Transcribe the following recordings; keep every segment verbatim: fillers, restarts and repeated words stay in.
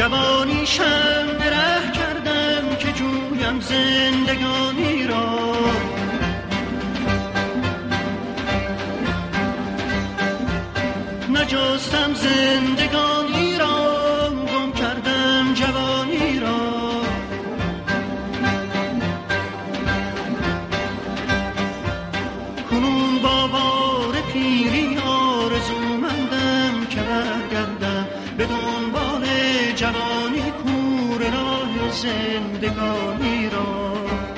جوانی شم ره کردم که جویم زندگانی را، نجستم زندگانی را، گم کردم جوانی را. کنون با بار پیری آرزومندم که برگردم به دنبال جوانی کور راه زندگانی را.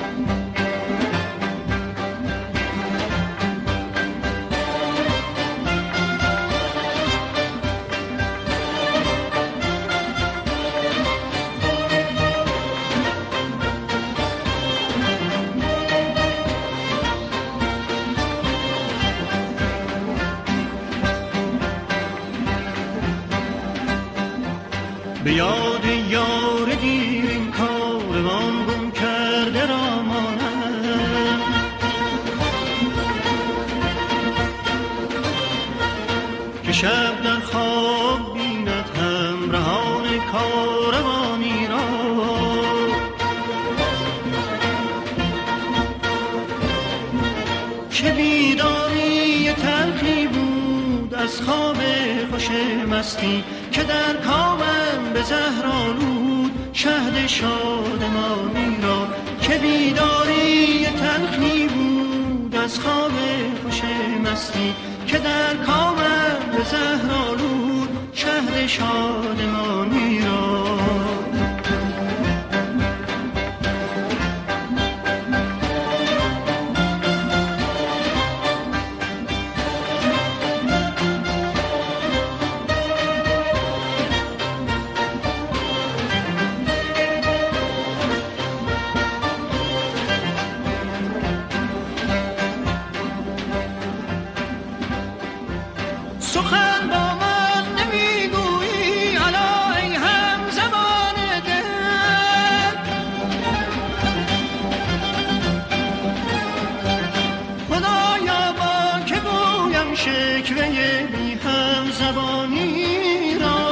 به یاد یار دیر این کاروان گم کرده را مانم، که شب در خواب بیند همراهان کاروانی را. چه بیداری تلخی بود از خواب خوش مستی، که در کامم به زهر آلود شهد شادمانی را. که بیداری تلخی بود از خواب خوش مستی، که در کامم به زهر آلود شهد شادمانی را. سخن با من نمیگویی الا ای هم زبان دل، خدایا با که گویم شکوه بی هم زبانی را.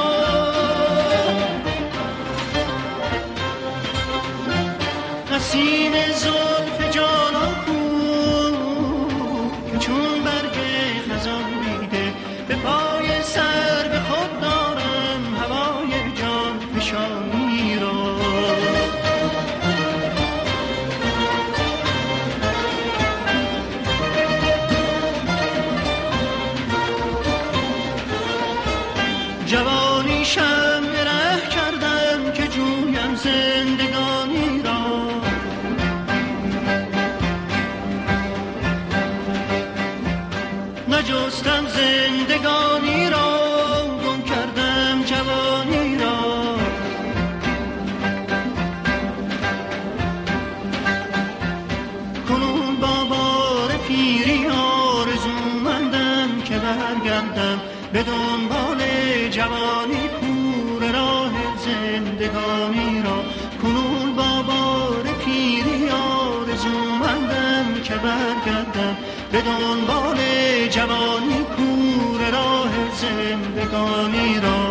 نسیم زلف جانان کو که چون برگ خزان بیده، به پای سر به خود دارم هوای جان فشانی را. جوانی شم ره کردم که جویم زندگانی را، نجستم زندگانی را، گم کردم جوانی را. کنون با بار پیری آرزومندم که برگردم به دنبال جوانی کور راه زندگانی را. کنون با بار پیری آرزومندم که برگردم به دنبال جوانی کور راه زندگانی را.